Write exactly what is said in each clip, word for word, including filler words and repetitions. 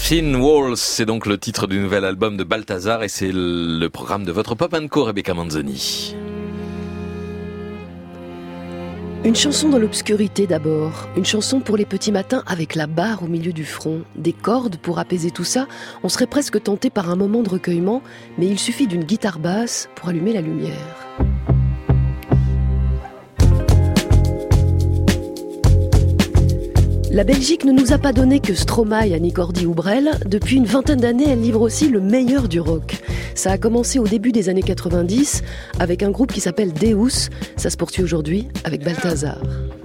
Thin Walls, c'est donc le titre du nouvel album de Balthazar et c'est le programme de votre Pop and Co, Rebecca Manzoni. Une chanson dans l'obscurité d'abord, une chanson pour les petits matins avec la barre au milieu du front, des cordes pour apaiser tout ça, on serait presque tenté par un moment de recueillement, mais il suffit d'une guitare basse pour allumer la lumière. La Belgique ne nous a pas donné que Stromae, Annie Cordy ou Brel. Depuis une vingtaine d'années, elle livre aussi le meilleur du rock. Ça a commencé au début des années quatre-vingt-dix avec un groupe qui s'appelle Deus. Ça se poursuit aujourd'hui avec Balthazar.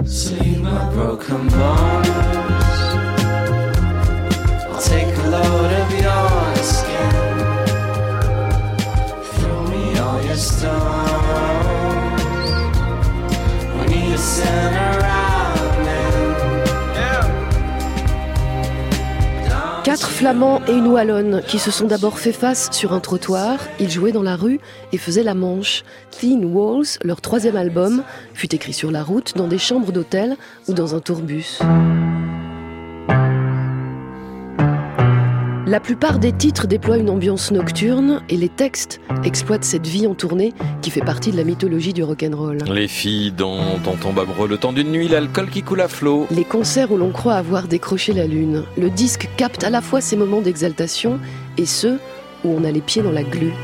Quatre Flamands et une Wallonne qui se sont d'abord fait face sur un trottoir. Ils jouaient dans la rue et faisaient la manche. Thin Walls, leur troisième album, fut écrit sur la route, dans des chambres d'hôtel ou dans un tourbus. La plupart des titres déploient une ambiance nocturne et les textes exploitent cette vie en tournée qui fait partie de la mythologie du rock'n'roll. Les filles dont on tombe amoureux le temps d'une nuit, l'alcool qui coule à flot. Les concerts où l'on croit avoir décroché la lune. Le disque capte à la fois ces moments d'exaltation et ceux où on a les pieds dans la glu.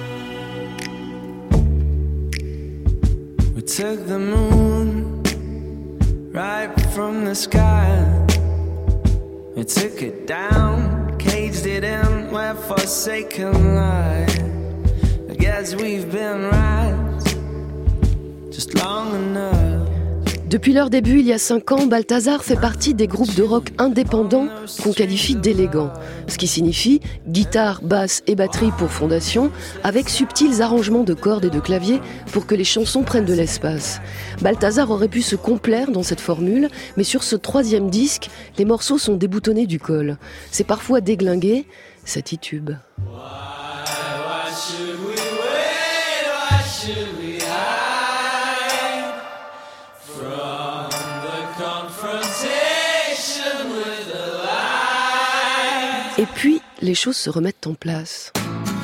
We took the moon right from the sky. We took it down. Caged it in where forsaken lie. I guess we've been right just long enough. Depuis leur début, il y a cinq ans, Balthazar fait partie des groupes de rock indépendants qu'on qualifie d'élégants. Ce qui signifie guitare, basse et batterie pour fondation, avec subtils arrangements de cordes et de claviers pour que les chansons prennent de l'espace. Balthazar aurait pu se complaire dans cette formule, mais sur ce troisième disque, les morceaux sont déboutonnés du col. C'est parfois déglingué, ça titube. Et puis, les choses se remettent en place.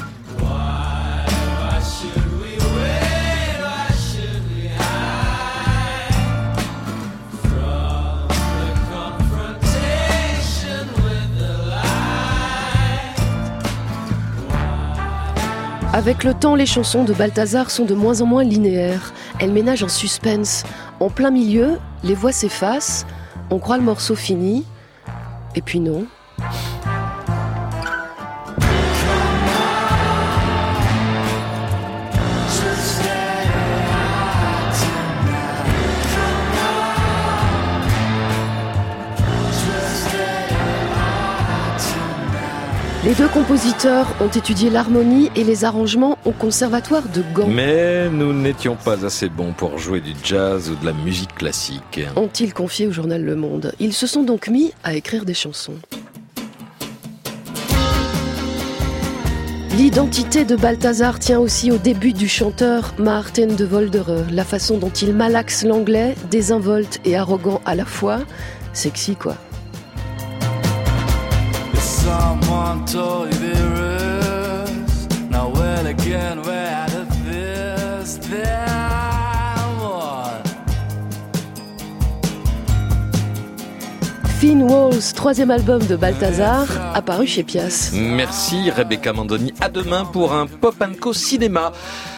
Avec le temps, les chansons de Balthazar sont de moins en moins linéaires. Elles ménagent un suspense. En plein milieu, les voix s'effacent, on croit le morceau fini, et puis non. Les deux compositeurs ont étudié l'harmonie et les arrangements au conservatoire de Gand. Mais nous n'étions pas assez bons pour jouer du jazz ou de la musique classique. Ont-ils confié au journal Le Monde. Ils se sont donc mis à écrire des chansons. L'identité de Balthazar tient aussi au début du chanteur Maarten de Volderer. La façon dont il malaxe l'anglais, désinvolte et arrogant à la fois. Sexy quoi. Someone told you there is now well again we're out of this there what Thin Walls, troisième album de Balthazar, apparu chez Pias. Merci Rebecca Manzoni, à demain pour un Pop and Co cinéma.